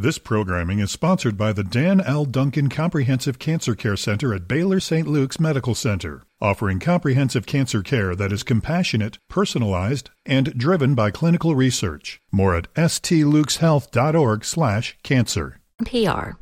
This programming is sponsored by the Dan L. Duncan Comprehensive Cancer Care Center at Baylor St. Luke's Medical Center, offering comprehensive cancer care that is compassionate, personalized, and driven by clinical research. More at stlukeshealth.org/cancer. NPR.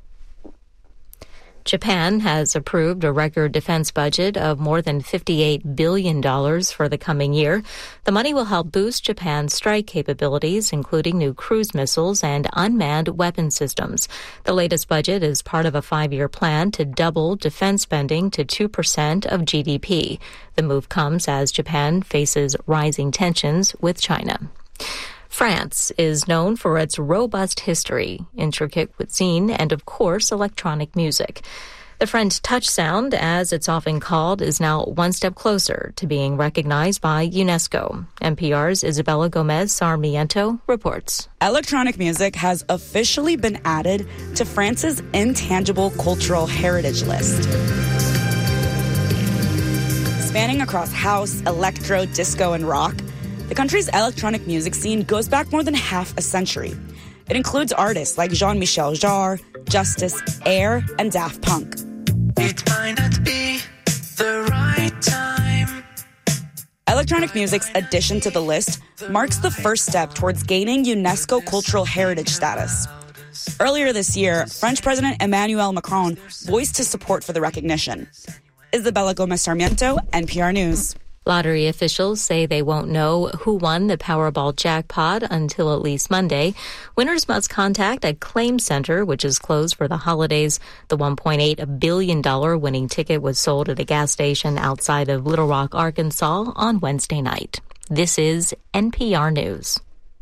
Japan has approved a record defense budget of more than $58 billion for the coming year. The money will help boost Japan's strike capabilities, including new cruise missiles and unmanned weapon systems. The latest budget is part of a 5-year plan to double defense spending to 2% of GDP. The move comes as Japan faces rising tensions with China. France is known for its robust history, intricate cuisine, and, of course, electronic music. The French touch sound, as it's often called, is now one step closer to being recognized by UNESCO. NPR's Isabella Gomez Sarmiento reports. Electronic music has officially been added to France's intangible cultural heritage list. Spanning across house, electro, disco, and rock, the country's electronic music scene goes back more than half a century. It includes artists like Jean-Michel Jarre, Justice, Air, and Daft Punk. It might not be the right time. Electronic music's addition to the list marks the first step towards gaining UNESCO cultural heritage status. Earlier this year, French President Emmanuel Macron voiced his support for the recognition. Isabella Gomez Sarmiento, NPR News. Lottery officials say they won't know who won the Powerball jackpot until at least Monday. Winners must contact a claim center, which is closed for the holidays. The $1.8 billion winning ticket was sold at a gas station outside of Little Rock, Arkansas on Wednesday night. This is NPR News.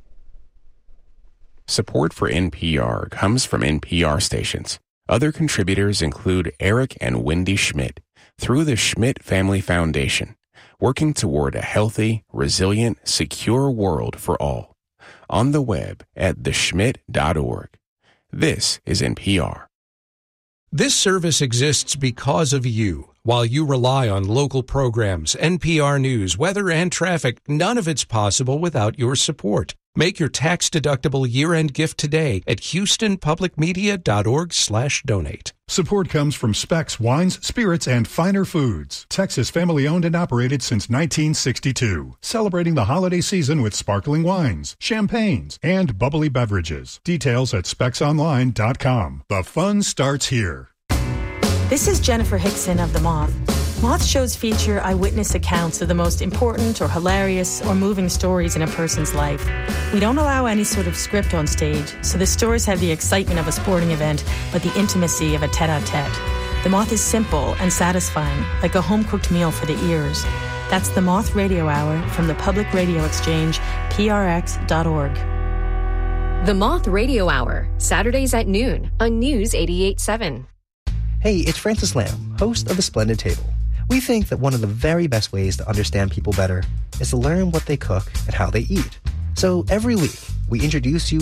Support for NPR comes from NPR stations. Other contributors include Eric and Wendy Schmidt through the Schmidt Family Foundation, working toward a healthy, resilient, secure world for all. On the web at theschmidt.org. This is NPR. This service exists because of you. While you rely on local programs, NPR News, weather, and traffic, none of it's possible without your support. Make your tax-deductible year-end gift today at houstonpublicmedia.org/donate. Support comes from Specs Wines, Spirits, and Finer Foods. Texas family-owned and operated since 1962. Celebrating the holiday season with sparkling wines, champagnes, and bubbly beverages. Details at specsonline.com. The fun starts here. This is Jennifer Hickson of The Moth. Moth shows feature eyewitness accounts of the most important or hilarious or moving stories in a person's life. We don't allow any sort of script on stage, so the stories have the excitement of a sporting event, but the intimacy of a tete-a-tete. The Moth is simple and satisfying, like a home-cooked meal for the ears. That's The Moth Radio Hour from the Public Radio Exchange, prx.org. The Moth Radio Hour, Saturdays at noon on News 88.7. Hey, it's Francis Lamb, host of The Splendid Table. We think that one of the very best ways to understand people better is to learn what they cook and how they eat. So every week, we introduce you